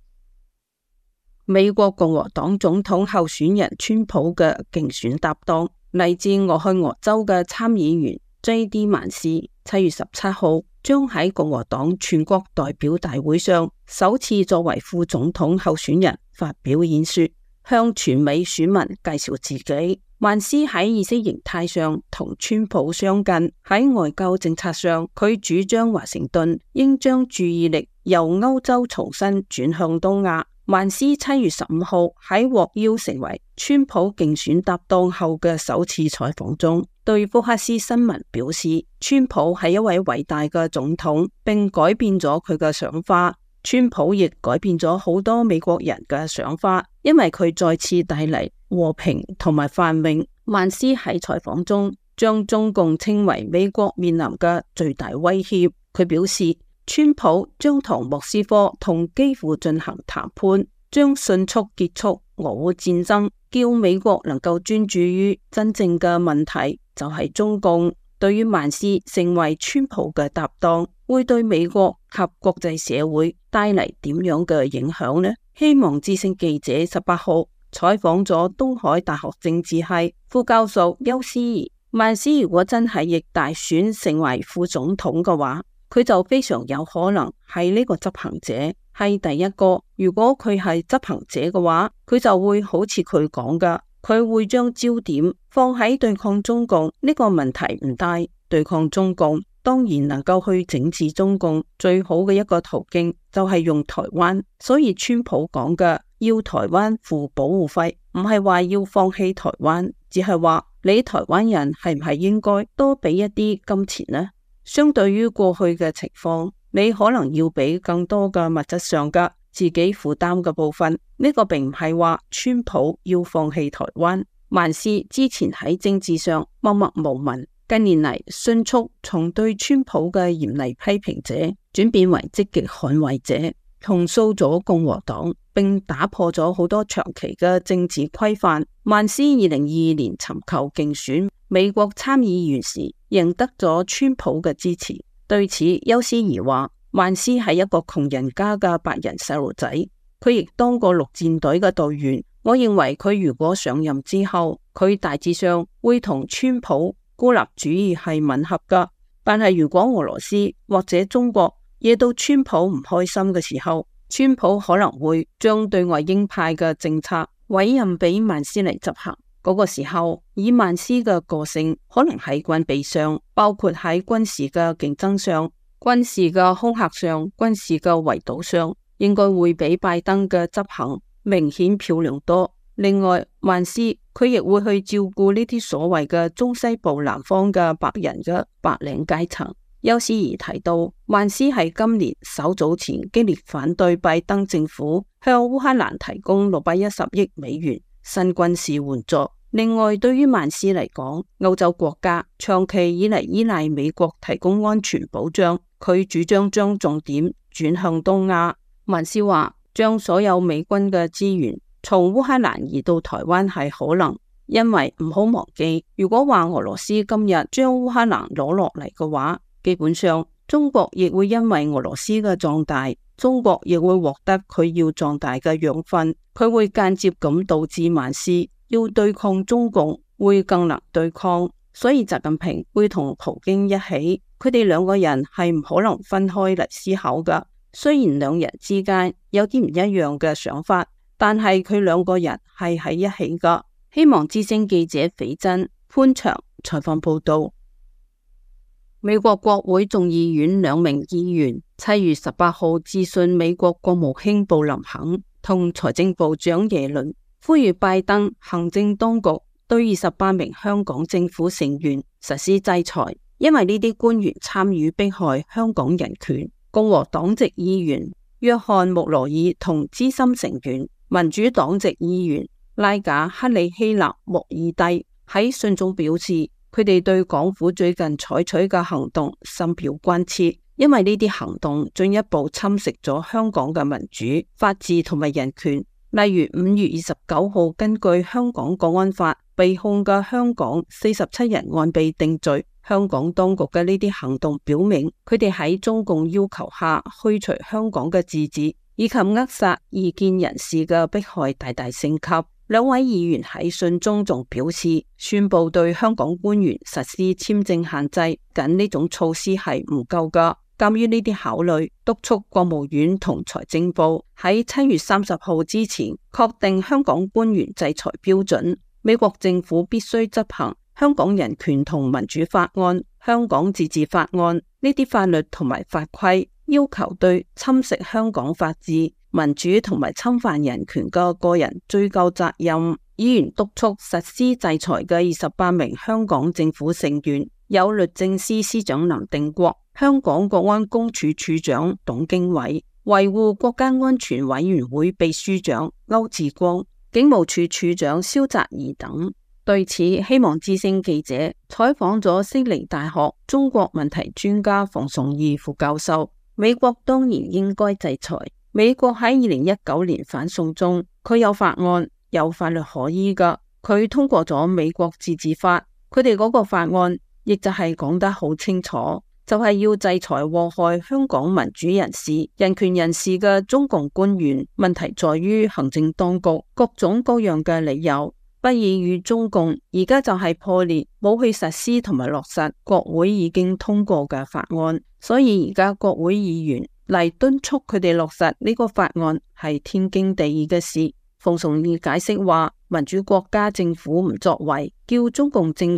美國共和黨總統候選人川普嘅競選搭檔，嚟自俄亥俄州嘅參議員 J.D. 萬斯，7月17號將喺共和黨全國代表大會上首次作為副總統候選人發表演說，向全美選民介紹自己。萬斯喺意識形態上同川普相近，喺外交政策上，佢主張華盛頓應將注意力由歐洲重新轉向東亞。萬斯7月15號喺獲邀成為川普競選搭檔後嘅首次採訪中，對福克斯新聞表示，川普係一位偉大嘅總統，並改變咗佢嘅想法。川普亦改變咗好多美國人嘅想法，因為佢再次帶嚟和平同埋繁榮。萬斯喺採訪中將中共稱為美國面臨嘅最大威脅。佢表示，川普將同莫斯科同基輔進行談判，將迅速結束俄烏戰爭，叫美國能夠專注於真正嘅問題，就係中共。對於萬斯成為川普嘅搭檔，會對美國及國際社會帶嚟點樣嘅影響呢？希望之聲記者18號採訪咗東海大學政治系副教授邱思怡。萬斯如果真係逆大選成為副總統嘅話，佢就非常有可能係呢個執行者，係第一個。如果佢係執行者嘅話，佢就會好似佢講㗎，佢會將焦點放喺對抗中共呢個問題唔大，對抗中共當然能夠去整治中共，最好嘅一個途徑就係用台灣。所以川普講嘅要台灣付保護費，唔係話要放棄台灣，只係話你台灣人係唔係應該多俾一啲金錢呢？相對於過去嘅情況，你可能要俾更多嘅物質上嘅自己負擔嘅部分。呢個並唔係話川普要放棄台灣。萬斯之前喺政治上默默無聞，近年嚟迅速從對川普嘅嚴厲批評者轉變為積極捍衛者，重塑咗共和黨，並打破咗好多長期嘅政治規範。萬斯2022年尋求競選美國參議員時，贏得咗川普嘅支持。對此，邱思怡話：萬斯係一個窮人家嘅白人細路仔，佢亦當過陸戰隊嘅隊員。我認為佢如果上任之後，佢大致上會同川普孤立主義係吻合噶。但係如果俄羅斯或者中國惹到川普唔開心嘅時候，川普可能會將對外鷹派嘅政策委任俾萬斯嚟執行。嗰個時候，以萬斯嘅個性，可能喺軍備上，包括喺軍事嘅競爭上、軍事嘅恐嚇上、軍事嘅圍堵上，應該會比拜登嘅執行明顯漂亮多。另外，萬斯佢亦會去照顧呢啲所謂嘅中西部南方嘅白人嘅白領階層。邱思怡提到，萬斯喺今年稍早前激烈反對拜登政府向烏克蘭提供610億美元新軍事援助。另外，對於萬斯嚟講，歐洲國家長期以嚟依賴美國提供安全保障，佢主張將重點轉向東亞。萬斯話，將所有美軍嘅資源從烏克蘭移到台灣係可能，因為唔好忘記，如果話俄羅斯今日將烏克蘭攞落嚟嘅話，基本上中國亦會因為俄羅斯嘅壯大，中國亦會獲得佢要壯大嘅養分，佢會間接咁導致萬斯要對抗中共會更難對抗。所以習近平會同普京一起，佢哋兩個人係唔可能分開嚟思考噶。雖然兩人之間有啲唔一樣嘅想法，但係佢兩個人係喺一起噶。希望之聲記者斐真潘長採訪報道。美國國會眾議院2名議員7月18號致信美國國務卿布林肯同財政部長耶倫，呼籲拜登行政當局對28名香港政府成員實施制裁，因為呢啲官員參與迫害香港人權。共和黨籍議員約翰穆羅爾同資深成員民主黨籍議員拉賈克里希納穆爾蒂喺信中表示，佢哋對港府最近採取嘅行動深表關切，因為呢啲行動進一步侵蝕咗香港嘅民主、法治同埋人權。例如5月29號根據香港國安法被控嘅香港47人案被定罪。香港當局嘅呢啲行動表明，佢哋喺中共要求下驅除香港嘅自治，以及扼殺異見人士嘅迫害大大升級。兩位議員喺信中仲表示，宣布對香港官員實施簽證限制，僅呢種措施係唔夠噶。鑒於呢啲考慮，督促國務院同財政部喺7月30號之前確定香港官員制裁標準。美國政府必須執行香港人權同民主法案、香港自治法案呢啲法律同埋法規，要求對侵蝕香港法治、民主同埋侵犯人權嘅個人追究責任。議員督促實施制裁嘅28名香港政府成員有律政司司長林定國、香港國安公署署長董經緯、維護國家安全委員會秘書長歐志光、警務處處長蕭澤頤等。對此，希望之聲記者採訪咗悉尼大學中國問題專家馮崇義副教授。美國當然應該制裁。美國喺2019年反送中，佢有法案，有法律可依噶。佢通過咗美國自治法，佢哋嗰個法案亦就係講得好清楚，就係要制裁禍害香港民主人士、人權人士嘅中共官員。問題在於行政當局各種各樣嘅理由不以與中共，而家就係破裂，冇去實施同埋落實國會已經通過嘅法案，所以而家國會議員嚟敦促佢哋落實呢個法案係天經地義嘅事。馮崇義解釋話，民主國家政府唔作為，叫中共政權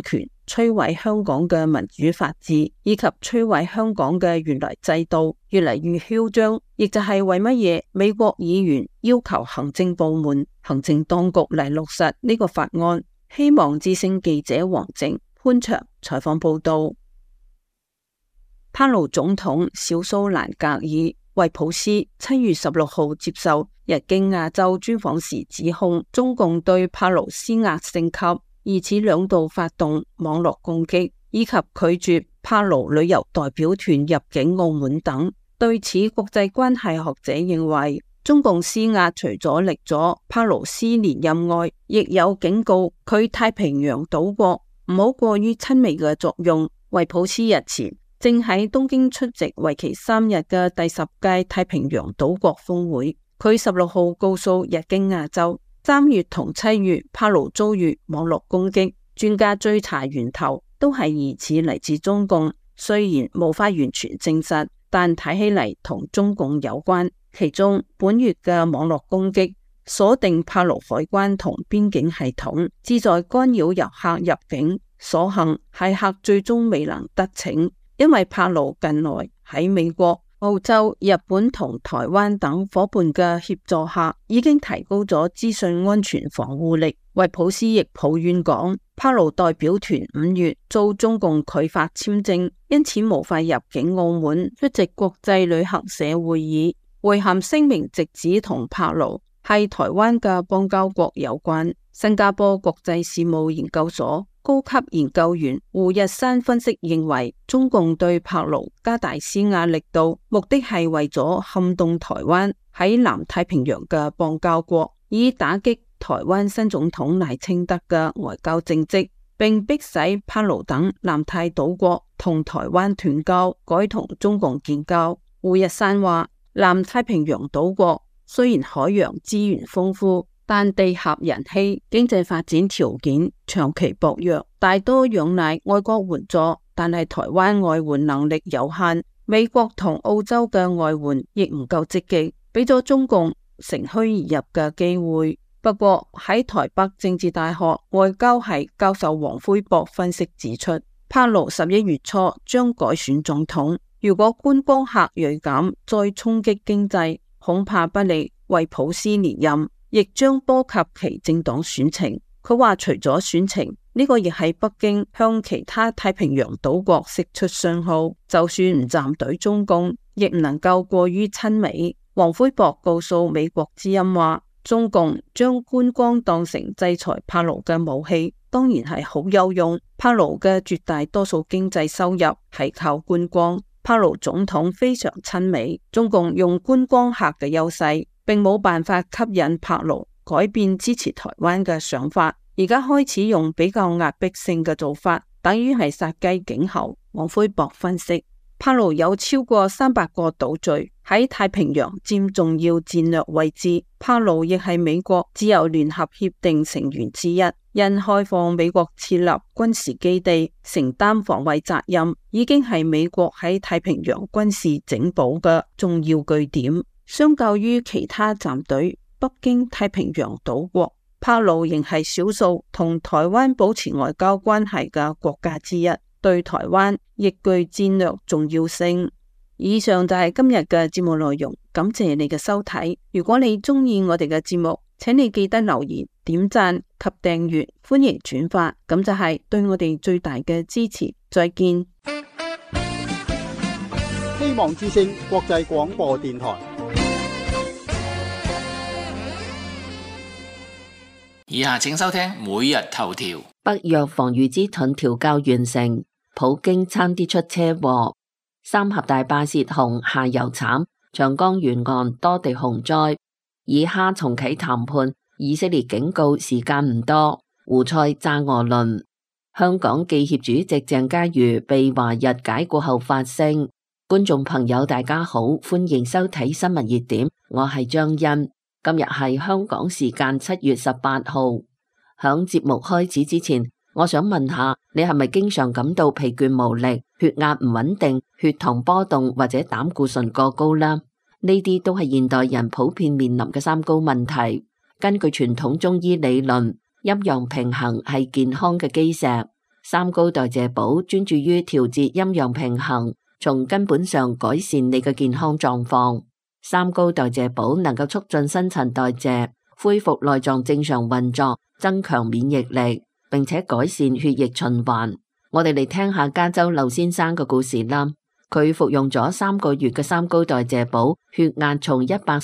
摧毀香港嘅民主法治，以及摧毀香港嘅原來制度，越嚟越囂張。亦就係為乜嘢美國議員要求行政部門、行政當局嚟落實呢個法案。希望之聲記者黃靜、潘長採訪報道。帕勞總統小蘇蘭格爾維普斯7月16號接受日經亞洲專訪時指控中共對帕勞施壓升級，疑似兩度發動網絡攻擊，以及拒絕帕勞旅遊代表團入境澳門等。對此，國際關係學者認為，中共施壓除咗力阻帕勞斯連任外，亦有警告佢太平洋島國唔好過於親美嘅作用。維普斯日前正喺東京出席為期3日嘅第10屆太平洋島國峰會。佢16號告訴日經亞洲，3月同7月帕勞遭遇網絡攻擊，專家追查源頭都係疑似嚟自中共，雖然無法完全證實，但睇起嚟同中共有關。其中本月嘅網絡攻擊鎖定帕勞海關同邊境系統，旨在干擾遊客入境，所幸駭客最終未能得逞。因為帕勞近來喺美國、澳洲、日本同台灣等夥伴嘅協助下，已經提高咗資訊安全防護力。維普斯亦抱怨講，帕勞代表團5月遭中共拒發簽證，因此無法入境澳門出席國際旅行社會議。會函聲明直指同帕勞係台灣嘅邦交國有關。新加坡國際事務研究所高級研究員胡日山分析認為，中共對帕勞加大施壓力度，目的係為咗撼動台灣喺南太平洋嘅邦交國，以打擊台灣新總統賴清德嘅外交政績，並迫使帕勞等南太島國同台灣斷交，改同中共建交。胡日山話，南太平洋島國雖然海洋資源豐富，但地狹人稀，經濟發展條件長期薄弱，大多仰賴外國援助，但係台灣外援能力有限，美國同澳洲嘅外援亦唔夠積極，俾咗中共乘虛而入嘅機會。不過喺台北政治大學外交系教授黃輝博分析指出，帕勞11月初將改選總統，如果觀光客銳減，再衝擊經濟，恐怕不利維普斯連任，亦將波及其政黨選情。佢話除咗選情，呢個亦係北京向其他太平洋島國釋出信號，就算唔站隊中共，亦唔能夠過於親美。黃輝博告訴美國之音話，中共將觀光當成制裁帕勞嘅武器，當然係好有用。帕勞嘅絕大多數經濟收入係靠觀光。帕勞總統非常親美，中共用觀光客嘅優勢，並冇辦法吸引帕勞改變支持台灣嘅想法。而家開始用比較壓迫性嘅做法，等於係殺雞儆猴。黃輝博分析，帕勞有超過300個島嶼喺太平洋佔重要戰略位置，帕勞亦係美國自由聯合協定成員之一。因開放美國設立軍事基地、承擔防衛責任，已經係美國喺太平洋軍事整補嘅重要據點。相較於其他站隊北京太平洋島國，帕勞仍係少數同台灣保持外交關係嘅國家之一，對台灣亦具戰略重要性。以上就係今日嘅節目內容，感謝你嘅收睇。如果你中意我哋嘅節目，請你記得留言、點讚及訂閱，歡迎轉發，咁就係對我哋最大嘅支持。再見。 希望之聲國際廣播電台。 以下請收聽每日頭條。 北約防禦之盾調校完成，普京差啲出車禍。三峽大壩洩洪下游慘，長江沿岸多地洪災。以哈重啟談判，以色列警告時間唔多。胡塞炸俄輪。香港記協主席鄭家瑜被華日解雇後發聲。觀眾朋友大家好，歡迎收睇新聞熱點，我係張欣。今日係香港時間7月18號。響節目開始之前，我想問下你係咪經常感到疲倦無力、血壓唔穩定、血糖波動或者膽固醇過高啦？呢啲都係現代人普遍面臨嘅三高問題。根據傳統中醫理論，陰陽平衡係健康嘅基石。 三高代謝寶專注於調節陰陽平衡，從根本上改善你嘅健康狀況。三高代謝寶能夠促進新陳代謝，恢復內臟正常運作，增強免疫力，並且改善血液循環。我哋嚟聽下加州劉先生嘅故事啦。佢服用咗3個月嘅三高代謝寶，血壓從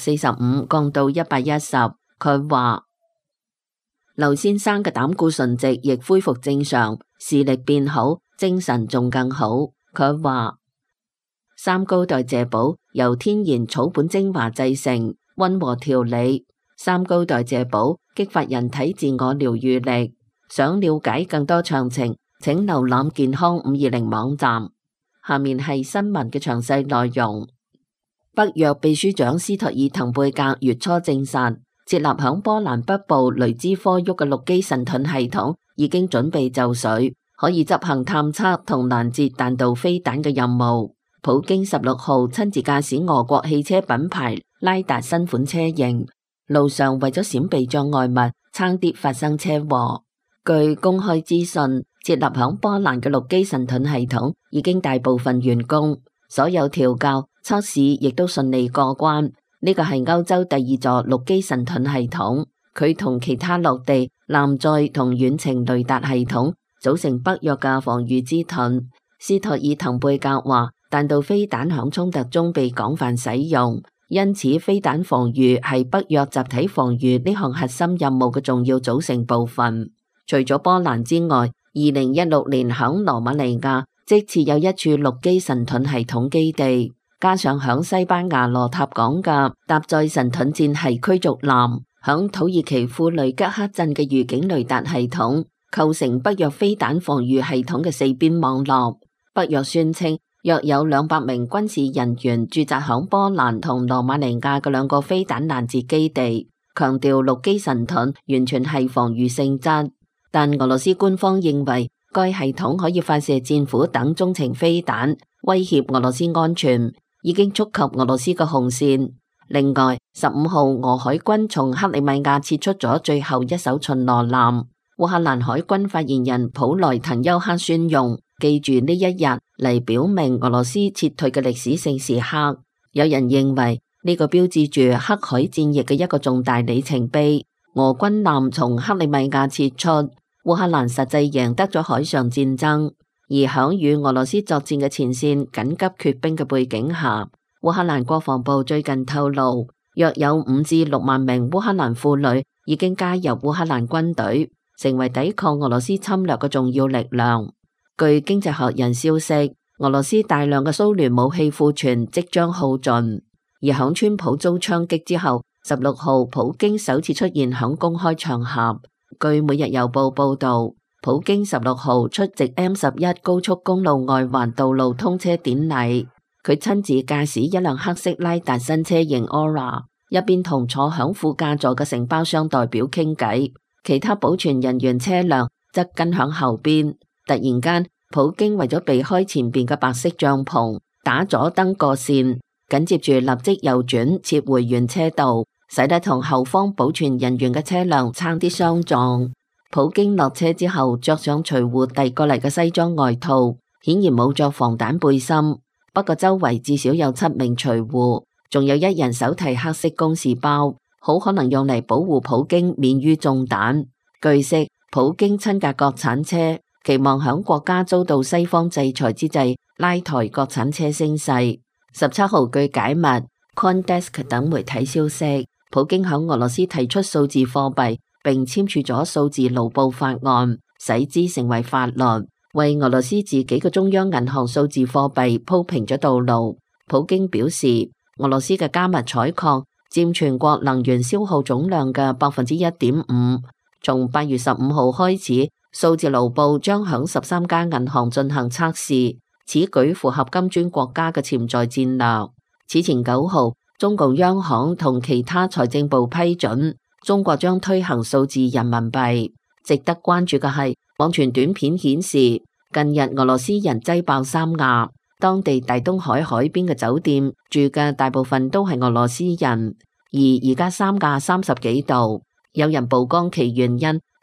145降到110。佢話劉先生嘅膽固醇值亦恢復正常，視力變好，精神仲更好。佢話三高代謝寶由天然草本精華製成，溫和調理。三高代謝寶激發人體自我療愈力。想了解更多詳情，請瀏覽健康520網站。下面係新聞嘅詳細內容。北約秘書長斯托爾滕貝格月初證實，設立響波蘭北部雷茲科沃嘅陸基神盾系統已經準備就緒，可以執行探測同攔截彈道飛彈嘅任務。普京16號親自駕駛俄國汽車品牌拉達新款車型，路上為咗閃避障礙物，差啲發生車禍。據公開資訊，設立響波蘭嘅陸基神盾系統已經大部分完工，所有調校測試亦都順利過關。呢個係歐洲第2座陸基神盾系統，佢同其他陸地、艦載同遠程雷達系統組成北約嘅防禦之盾。斯托爾滕貝格話，彈道飛彈響衝突中被廣泛使用，因此飛彈防禦係北約集體防禦呢項核心任務嘅重要組成部分。除咗波蘭之外，2016年響羅馬尼亞即設有一處陸基神盾系統基地，加上響西班牙羅塔港嘅搭載神盾戰系驅逐艦，響土耳其庫雷吉克鎮嘅預警雷達系統，構成北約飛彈防禦系統嘅4邊網絡。北約宣稱約有200名軍事人員駐紮響波蘭同羅馬尼亞嘅2個飛彈攔截基地，強調陸基神盾完全係防禦性質。但俄羅斯官方認為該系統可以發射戰斧等中程飛彈，威脅俄羅斯安全，已經觸及俄羅斯嘅紅線。另外，15號俄海軍從克里米亞撤出咗最後一艘巡邏艦。烏克蘭海軍發言人普萊滕丘克宣揚，記住呢一日嚟表明俄羅斯撤退嘅歷史性時刻。有人認為呢個標誌住黑海戰役嘅一個重大里程碑。俄軍艦從克里米亞撤出。烏克蘭實際贏得咗海上戰爭，而響與俄羅斯作戰嘅前線緊急缺兵嘅背景下，烏克蘭國防部最近透露，約有5至6萬名烏克蘭婦女已經加入烏克蘭軍隊，成為抵抗俄羅斯侵略嘅重要力量。據經濟學人消息，俄羅斯大量嘅蘇聯武器庫存即將耗盡，而響川普遭槍擊之後，16號普京首次出現響公開場合。據每日郵報報道，普京16號出席 M11 高速公路外環道路通車典禮，佢親自駕駛一輛黑色拉達新車型 Aura， 一邊同坐響副駕座嘅承包商代表傾偈，其他保全人員車輛則跟響後邊。突然間，普京為咗避開前邊嘅白色帳篷，打左燈過線，緊接住立即右轉切回原車道，使得同後方保全人員嘅車輛差啲相撞。普京落車之後，着上隨扈遞過嚟嘅西裝外套，顯然冇着防彈背心。不過周圍至少有7名隨扈，仲有1人手提黑色公事包，好可能用嚟保護普京免於中彈。據悉，普京親駕國產車，期望響國家遭到西方制裁之際，拉抬國產車聲勢。17號據解密 CoinDesk 等媒體消息，普京響俄羅斯提出數字貨幣，並簽署咗數字盧布法案，使之成為法律，為俄羅斯自己嘅中央銀行數字貨幣鋪平咗道路。普京表示，俄羅斯嘅加密採礦佔全國能源消耗總量嘅 1.5%。從8月15號開始，數字盧布將響13家銀行進行測試，此舉符合金磚國家嘅潛在戰略。此前9號，中共央行同其他財政部批准，中國將推行數字人民幣。值得關注嘅係，網傳短片顯示，近日俄羅斯人擠爆三亞，當地大東海海邊嘅酒店住嘅大部分都係俄羅斯人，而家三亞30幾度。有人曝光其原因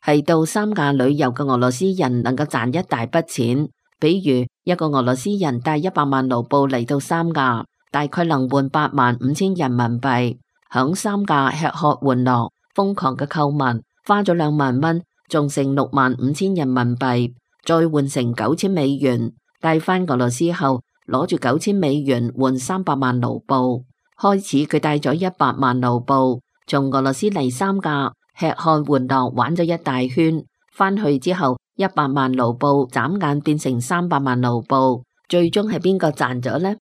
係到三亞旅遊嘅俄羅斯人能夠賺一大筆錢。比如一個俄羅斯人帶100萬盧布嚟到三亞，大概能換85000人民幣，響三亞吃喝玩樂，瘋狂嘅購物，花咗2萬蚊，仲剩65000人民幣，再換成9000美元，帶返俄羅斯後，攞住9000美元換300萬盧布。開始佢帶咗100萬盧布，從俄羅斯嚟三亞吃喝玩樂玩咗一大圈，返去之後100萬盧布眨眼變成300萬盧布，最終係邊個賺咗呢？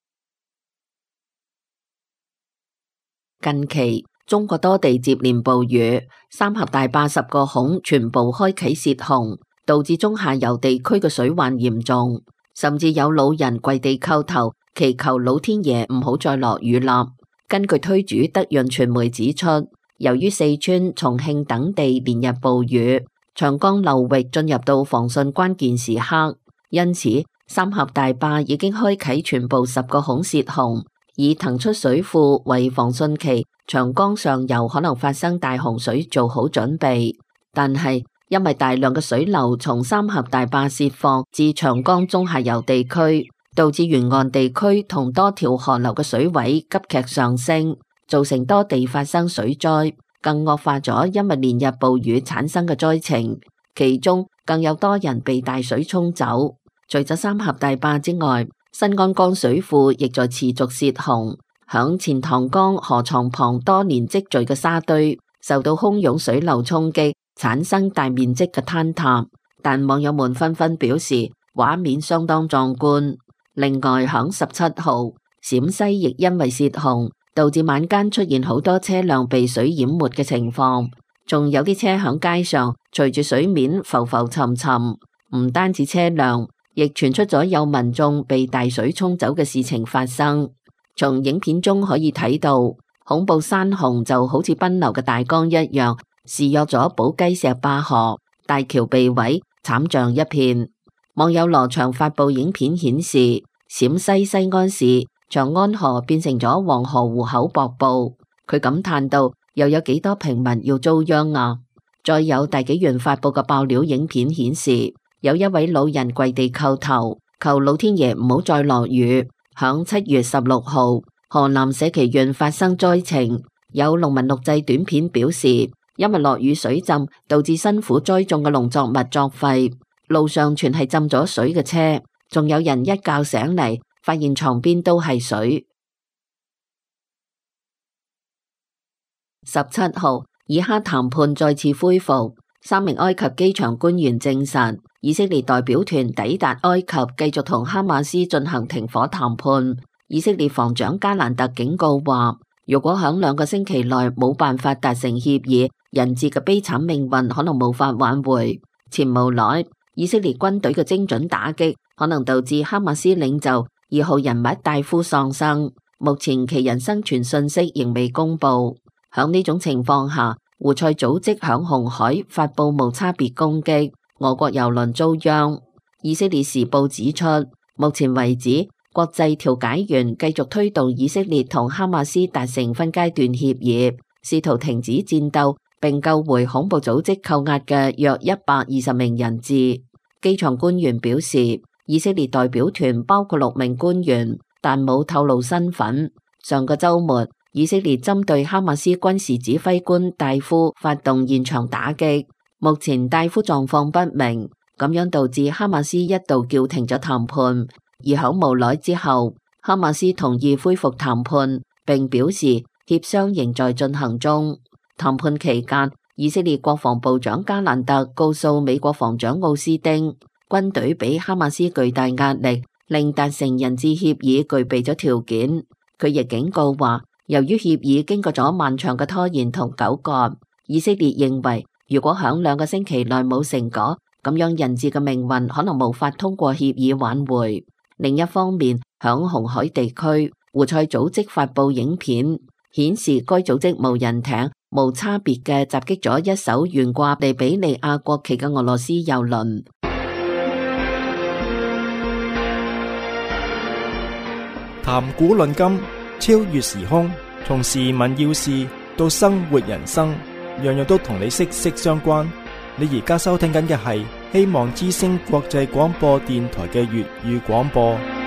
近期中國多地接連暴雨，三峽大壩10個孔全部開啟洩洪，導致中下游地區嘅水患嚴重，甚至有老人跪地叩頭祈求老天爺唔好再落雨啦。根據推主德潤傳媒指出，由於四川、重慶等地連日暴雨，長江流域進入到防汛關鍵時刻，因此三峽大壩已經開啟全部10個孔洩洪，以騰出水庫為防汛期長江上游可能發生大洪水做好準備。但係因為大量嘅水流從三峽大壩洩放至長江中下游地區，導致沿岸地區同多條河流嘅水位急劇上升，造成多地發生水災，更惡化咗因為連日暴雨產生嘅災情，其中更有多人被大水沖走。除咗三峽大壩之外，新安江水庫亦在持續洩洪，響錢塘江河床旁多年積聚嘅沙堆受到洶湧水流衝擊，產生大面積嘅坍塌，但網友們紛紛表示畫面相當壯觀。另外響17號，陝西亦因為洩洪，導致晚間出現好多車輛被水淹沒嘅情況，仲有啲車響街上隨住水面浮浮沉沉。唔單止車輛，亦傳出咗有民眾被大水沖走嘅事情發生。從影片中可以睇到，恐怖山洪就好似奔流嘅大江一樣，肆虐咗寶雞石壩河，大橋被毀，慘象一片。網友羅翔發布影片顯示，陝西西安市長安河變成咗黃河戶口瀑布，佢感嘆道：又有幾多平民要遭殃啊！再有大紀元發布嘅爆料影片顯示，有一位老人跪地叩頭，求老天爺唔好再落雨。響7月16號，河南社旗縣發生災情，有農民錄製短片表示，因為落雨水浸，導致辛苦栽種嘅農作物作廢，路上全係浸咗水嘅車，仲有人一覺醒嚟，發現床邊都係水。17號，以哈談判再次恢復，3名埃及機場官員證實，以色列代表團抵達埃及，繼續同哈馬斯進行停火談判。以色列防長加蘭特警告話，如果響2個星期內冇辦法達成協議，人質嘅悲慘命運可能無法挽回。前無來，以色列軍隊嘅精準打擊可能導致哈馬斯領袖2號人物戴夫喪生，目前其人生存信息仍未公布。響呢種情況下，胡塞組織響紅海發布無差別攻擊，俄國油輪遭殃。以色列時報指出，目前為止，國際調解員繼續推動以色列同哈馬斯達成分階段協議，試圖停止戰鬥並救回恐怖組織扣押嘅約120名人質。機場官員表示，以色列代表團包括6名官員，但冇透露身份。上個週末，以色列針對哈馬斯軍事指揮官戴夫發動現場打擊，目前戴夫狀況不明，咁樣導致哈馬斯一度叫停咗談判。而響無奈之後，哈馬斯同意恢復談判，並表示協商仍在進行中。談判期間，以色列國防部長加蘭特告訴美國防長奧斯丁，軍隊俾哈馬斯巨大壓力，令達成人質協議具備咗條件。佢亦警告話，由於協議經過咗漫長嘅拖延同糾葛，以色列認為如果響2個星期內冇成果，咁樣人質嘅命運可能無法通過協議挽回。另一方面，響紅海地區，胡塞組織發布影片，顯示該組織無人艇無差別嘅襲擊咗一艘懸掛利比里亞國旗嘅俄羅斯油輪。 談古論今，超越時空，從時聞要事到生活人生，樣樣都同你息息相關。 你而家收聽緊嘅係希望之聲國際廣播電台嘅粵語廣播。